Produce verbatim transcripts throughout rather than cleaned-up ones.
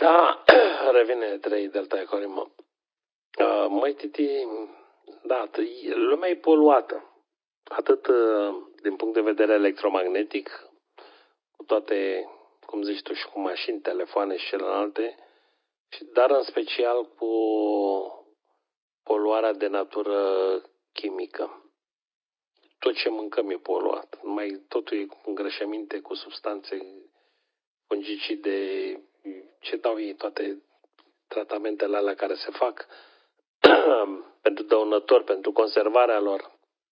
Da, revine trei Delta Echo Lima. Uh, măi, Titi, da, lumea e poluată. Atât uh, din punct de vedere electromagnetic, cu toate, cum zici tu, și cu mașini, telefoane și celelalte, dar în special cu poluarea de natură chimică. Tot ce mâncăm e poluat. Numai totul e cu îngrășăminte, cu substanțe fungicide, ce dau ei, toate tratamentele alea care se fac pentru dăunători, pentru conservarea lor.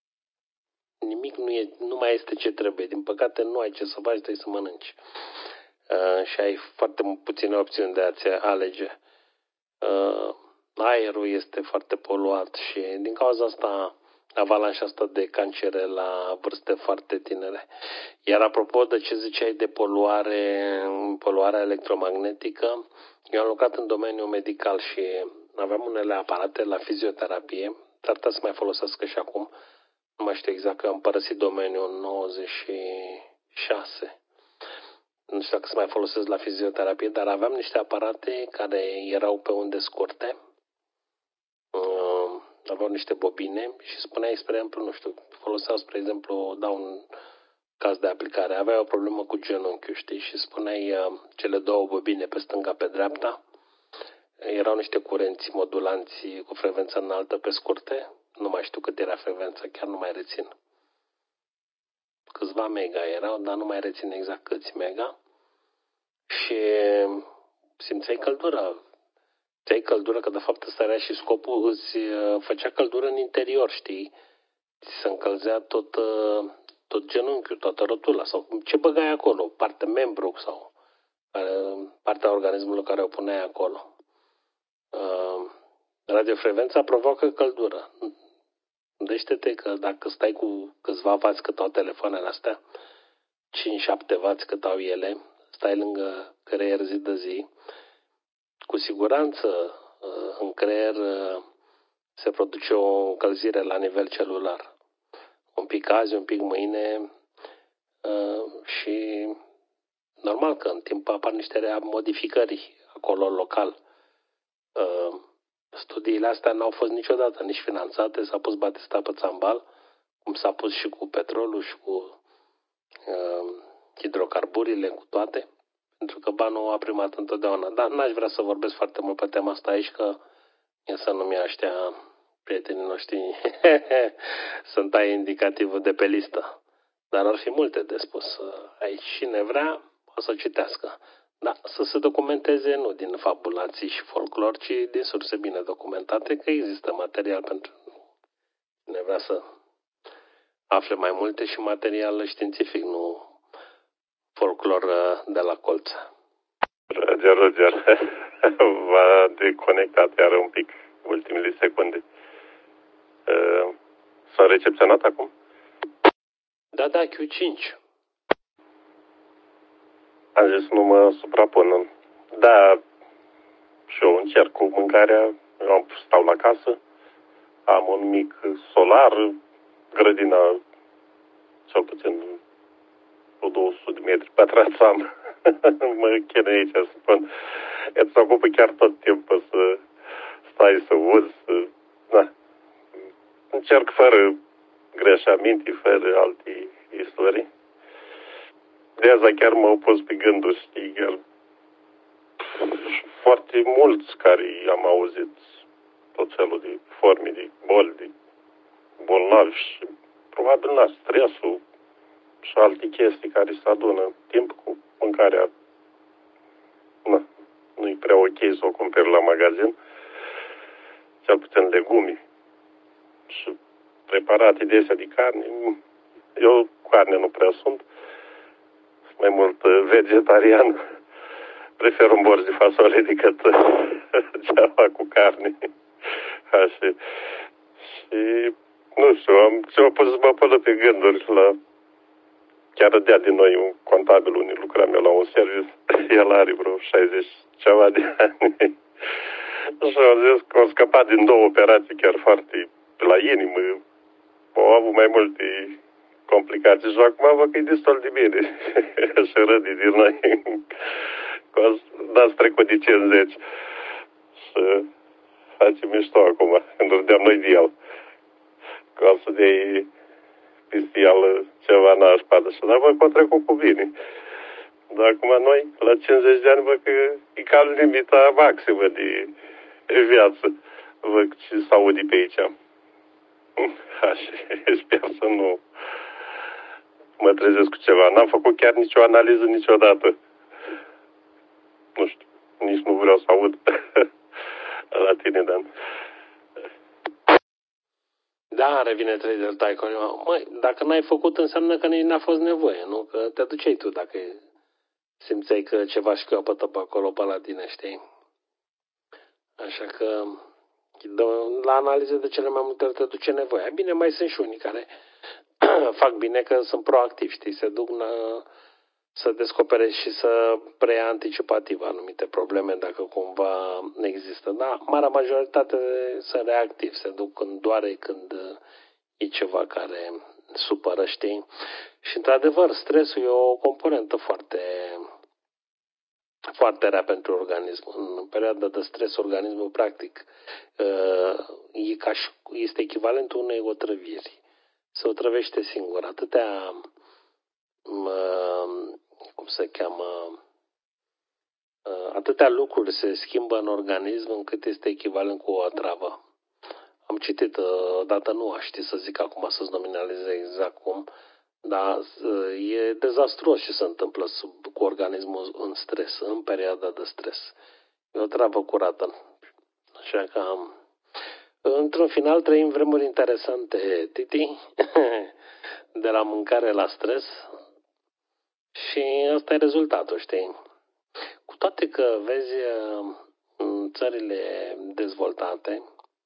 Nimic nu, e, nu mai este ce trebuie. Din păcate nu ai ce să faci, trebuie să mănânci. Uh, și ai foarte puține opțiuni de a-ți alege. Uh, aerul este foarte poluat și din cauza asta avalanșa asta de cancere la vârste foarte tinere. Iar apropo de ce ziceai de poluare, poluarea electromagnetică, eu am lucrat în domeniul medical și aveam unele aparate la fizioterapie, s-ar putea să mai folosească și acum. Nu mai știu exact, că am părăsit domeniul în nouăzeci și șase. Nu știu dacă se mai folosesc la fizioterapie, dar aveam niște aparate care erau pe unde scurte. Uh, aveau niște bobine și spuneai, spre exemplu, nu știu, foloseau, spre exemplu, dau un caz de aplicare, aveai o problemă cu genunchiul, știi, și spuneai uh, cele două bobine pe stânga, pe dreapta, erau niște curenți modulanți cu frecvență înaltă pe scurte, nu mai știu cât era frecvența, chiar nu mai rețin. Câțiva mega erau, dar nu mai rețin exact câți mega. Și simțeai căldură. Ți-ai căldură, că de fapt ăsta era și scopul, îți făcea căldură în interior, știi? Ți se încălzea tot, tot genunchiul, toată rotula, sau ce băgai acolo, parte membru sau partea organismului care o puneai acolo. Radiofrecvența provoacă căldură. Gândește-te că dacă stai cu câțiva vați cât au telefoanele astea, cinci șapte vați cât au ele, stai lângă creier zi de zi, cu siguranță în creier se produce o încălzire la nivel celular. Un pic azi, un pic mâine și normal că în timp apar niște modificări acolo local. Studiile astea n-au fost niciodată nici finanțate, s-a pus Batista pe țambal, cum s-a pus și cu petrolul și cu uh, hidrocarburile, cu toate, pentru că banul a primat întotdeauna. Dar n-aș vrea să vorbesc foarte mult pe tema asta aici, că e să nu-mi ăștia prietenii noștri să-mi taie indicativul de pe listă. Dar ar fi multe de spus aici. Cine vrea, o să citească. Da, să se documenteze nu din fabulații și folclor, ci din surse bine documentate, că există material pentru cine vrea să afle mai multe și material științific, nu folclor de la colț. Roger, Roger, v-a deconectat iar un pic ultimele secunde. S-a recepționat acum? Da, da, Q cinci. Am zis nu mă suprapun. Da, și eu încerc cu mâncarea, eu stau la casă, am un mic solar, grădina, cel puțin cu două sute de metri pătrați am. Mă chinuie aici să spun. Îți ocupă chiar tot timpul să stai să uzi, să... Da. Încerc fără greșaminte, fără alte istorii. De asta chiar m-au pus pe gânduri, știi, chiar foarte mulți care am auzit tot felul de forme de boli, de bolnavi și probabil la stresul și alte chestii care se adună în timp cu mâncarea. Na, nu-i prea ok să o cumperi la magazin, cel puțin legume și preparate de astea de carne. Eu carne nu prea sunt, sunt mai mult vegetarian. Prefer un borș de fasole decât ceva cu carne. Așa. Și, nu știu, am, ce-am pus să mă până pe gânduri la... Chiar dea din noi un contabil, unii lucram eu la un serviciu, el are vreo șaizeci ceva de ani. Și am zis că au scăpat din două operații chiar foarte la inimă. Au avut mai multe complicații și acum văd că e destul de bine. Și râde din noi. n-ați trecut de cincizeci. Și face mișto acum, când râdeam noi de el. Că o să dea peste el ceva nașpa. Și dar văd că o trecut cu bine. Dar acum noi, la cincizeci de ani, văd că e cam limita maximă de viață. Văd ce s-aude pe aici. Așa, sper să nu mă trezesc cu ceva. N-am făcut chiar nicio analiză niciodată. Nu știu, nici nu vreau să aud la tine, Dan. Da, revine trader Tycoon. Măi, dacă n-ai făcut, înseamnă că nici n-a fost nevoie, nu? Că te duceai tu dacă simțeai că ceva șchiopătă pe acolo, pe la tine, știi? Așa că la analize de cele mai multe ori te duce nevoia. Bine, mai sunt și unii care fac bine că sunt proactivi, știi? Se duc na, să descopere și să preia anticipativ anumite probleme dacă cumva există. Da, marea majoritate sunt reactivi, se duc când doare, când e ceva care supără, știi? Și într-adevăr, stresul e o componentă foarte foarte rea pentru organism. În perioada de stres, organismul practic e ca și, este echivalentul unei otrăviri. Se otrăvește singur. Atâtea cum se cheamă atâtea lucruri se schimbă în organism încât este echivalent cu o otravă. Am citit odată, nu aș ști să zic acum să-ți nominalizez exact cum, dar e dezastruos ce se întâmplă sub, cu organismul în stres, în perioada de stres. E o travă curată. Așa că, într-un final, trăim vremuri interesante, Titi, de la mâncare la stres și ăsta e rezultatul, știi? Cu toate că, vezi, în țările dezvoltate,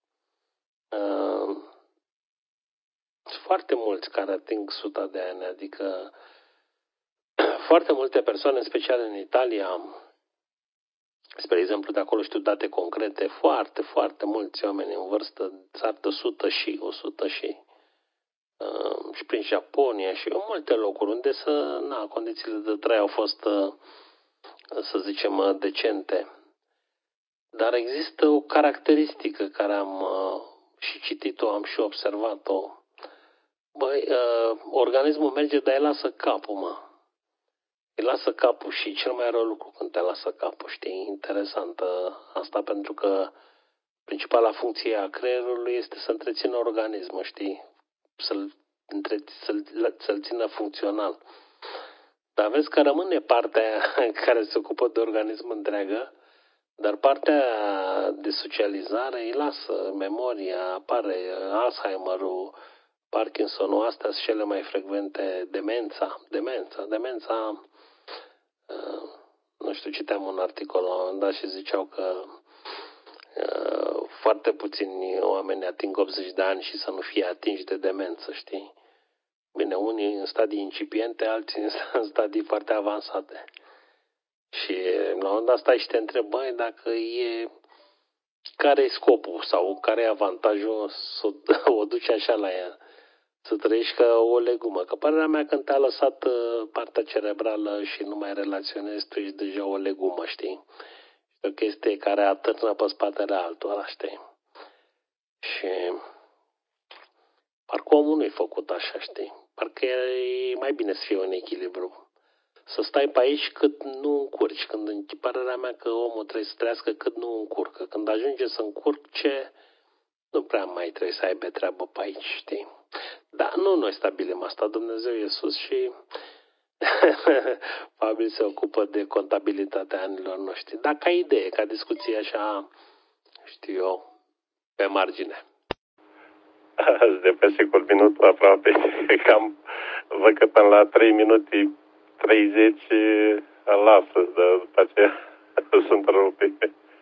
sunt foarte mulți care ating suta de ani, adică foarte multe persoane, în special în Italia, spre exemplu, de acolo știu date concrete, foarte, foarte mulți oameni în vârstă țar de o sută și o sută și uh, și prin Japonia și în multe locuri unde să, na, condițiile de trai au fost, uh, să zicem, decente. Dar există o caracteristică care am uh, și citit-o, am și observat-o. Băi, uh, organismul merge, dar el lasă capul, mă. Îi lasă capul și cel mai rău lucru când te lasă capul, știi? Interesant asta pentru că principala funcție a creierului este să întrețină organismul, știi? Să-l, între, să-l, să-l țină funcțional. Dar vezi că rămâne partea care se ocupă de organism întreagă, dar partea de socializare îi lasă, memoria, apare Alzheimer-ul, Parkinson-ul, astea sunt cele mai frecvente, demența, demența, demența. Uh, nu știu, citeam un articol la un moment dat și ziceau că uh, foarte puțini oameni ating optzeci de ani și să nu fie atinși de demență, știi? Bine, unii în stadii incipiente, alții în stadii foarte avansate. Și la un moment dat stai și te întrebi, băi, dacă e... care e scopul sau care e avantajul să o duci așa la ea? Să trăiești ca o legumă. Că părerea mea, când te-a lăsat partea cerebrală și nu mai relaționezi, tu ești deja o legumă, știi? E o chestie care atârnă pe spatele altora, știi? Și parcă omul nu-i făcut așa, știi? Parcă e mai bine să fie un echilibru. Să stai pe aici cât nu încurci. Când, părerea mea că omul trebuie să trăiască cât nu încurcă. Când ajunge să încurce, nu prea mai trebuie să aibă treabă pe aici, știi? Dar nu noi stabilim asta, Dumnezeu e sus și probabil se ocupă de contabilitatea anilor noștri. Dar ca idee, ca discuție așa, știu eu, pe margine. Azi de pe secol minut aproape, cam văd că până la trei minute treizeci lasă, dar după aceea sunt rupe.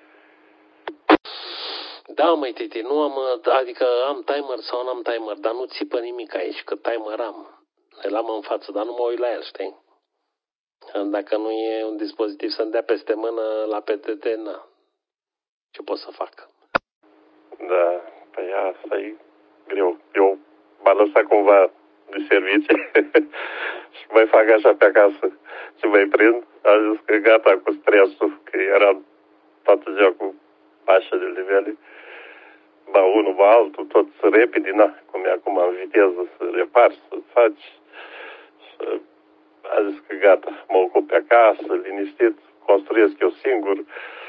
Da, măi, Titi, nu am, adică am timer sau nu am timer, dar nu țipă nimic aici, că timer am. Îl am în față, dar nu mă uit la el, știi? Dacă nu e un dispozitiv să-mi dea peste mână la P T T, na. Ce pot să fac? Da, păi asta e greu. Eu m-am lăsat cumva de servicii și mai fac așa pe acasă. ce mai prind, a zis că gata cu stresul, că eram toată ziua cu pașele de vele. Ba unul, ba altul, tot repede, na, cum e acum în viteză, să repari, să faci. Și a zis că gata, mă ocup pe acasă, liniștit, construiesc eu singur.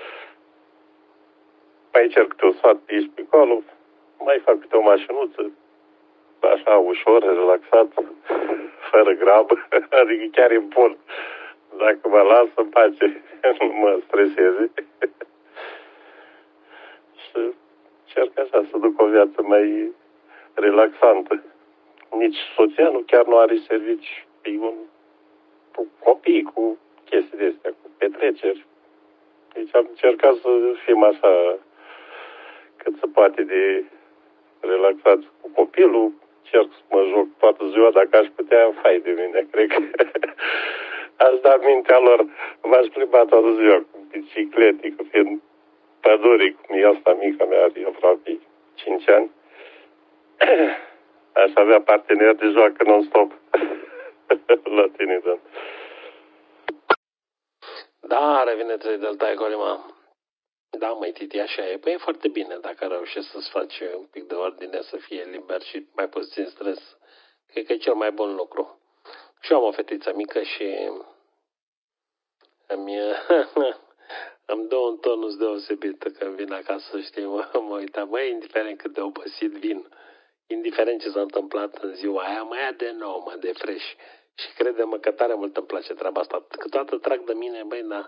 Mai cer câte o sfat pe aici, pe acolo, mai fac câte o mașinuță, așa, ușor, relaxat, fără grabă, adică chiar e bun. Dacă mă las în pace, nu mă streseze. Și încerc așa să duc o viață mai relaxantă. Nici soția nu chiar nu are servici, e un cu copii, cu chestii de astea, cu petreceri. Deci am încercat să fim așa cât se poate de relaxați cu copilul. Încerc să mă joc toată ziua, dacă aș putea, fai de mine, cred că aș da mintea lor. M-aș plimba toată ziua cu biciclete, cu fiind pădurii, cum e asta mica mea, are aproape cinci ani. Aș avea parteneri de joacă non-stop la tine, da. Da, revine trei Delta Ecolima. Da, măi, Titi, așa e. Păi e foarte bine dacă reușești să-ți faci un pic de ordine, să fie liber și mai puțin stres. Cred că e cel mai bun lucru. Și eu am o fetiță mică și îmi, îmi dă un tonus deosebit când vin acasă, știi, mă, mă uitam, măi, indiferent cât de obosit vin, indiferent ce s-a întâmplat în ziua aia, mai ia de nou, mă, de fresh. Și crede-mă că tare mult îmi place treaba asta. Câteodată trag de mine, băi, da,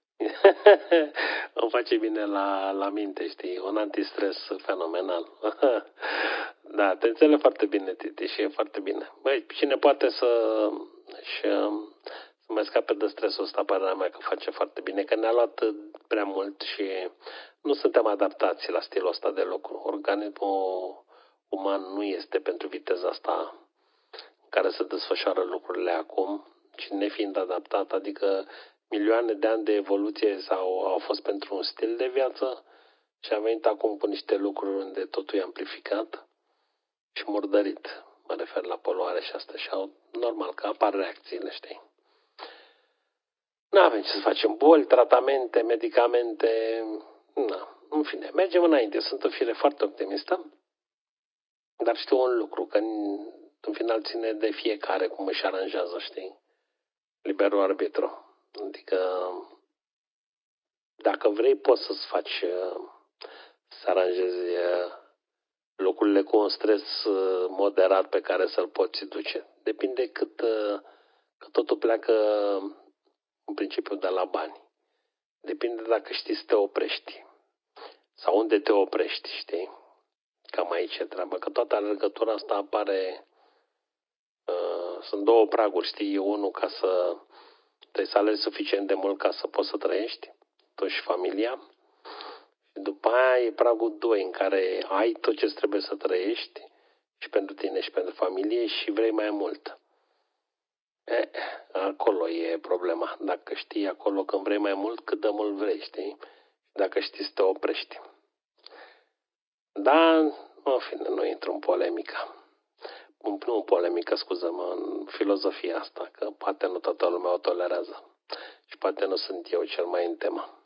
îmi face bine la, la minte, știi, un antistres fenomenal. Da, te înțeleg foarte bine, Titi, și e foarte bine. Băi, cine poate să și, să mai scape de stresul ăsta, părerea mea că face foarte bine, că ne-a luat prea mult și nu suntem adaptați la stilul ăsta de lucru. Organismul uman nu este pentru viteza asta în care se desfășoară lucrurile acum, și nefiind adaptat, adică milioane de ani de evoluție sau au fost pentru un stil de viață și a venit acum cu niște lucruri unde totul e amplificat și murdărit. Mă refer la poluare și asta și au, normal că apar reacțiile, știi? N-avem ce să facem, boli, tratamente, medicamente, na, în fine, mergem înainte. Sunt o fire foarte optimistă, dar știu un lucru, că în, în final ține de fiecare cum își aranjează, știi? Liberul arbitru. Adică dacă vrei poți să-ți faci să aranjezi lucrurile cu un stres moderat pe care să-l poți duce. Depinde cât, că totul pleacă în principiu de la bani. Depinde dacă știi să te oprești sau unde te oprești, știi? Cam aici e treaba, că toată alergătura asta apare, uh, sunt două praguri, știi? Unul ca să trebuie să alegi suficient de mult ca să poți să trăiești, tu și familia. Și după aia e pragul doi, în care ai tot ce trebuie să trăiești și pentru tine și pentru familie și vrei mai mult. E, acolo e problema. Dacă știi acolo când vrei mai mult, cât de mult vrei, știi? Dacă știi să te oprești. Dar, în fine, nu intru în polemică. Nu în polemică, scuză-mă, în filozofia asta, că poate nu toată lumea o tolerează. Și poate nu sunt eu cel mai în temă.